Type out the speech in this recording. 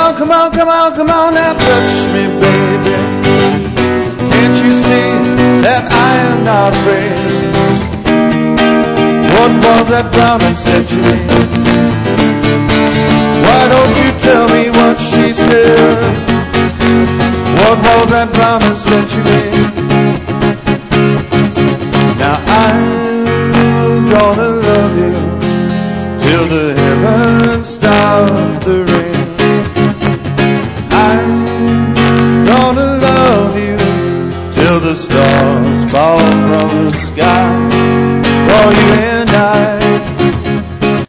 come on, come on, come on now, touch me, baby. Can't you see that I am not afraid? What was that promise that you made? Why don't you tell me what she said? What was that promise that you made?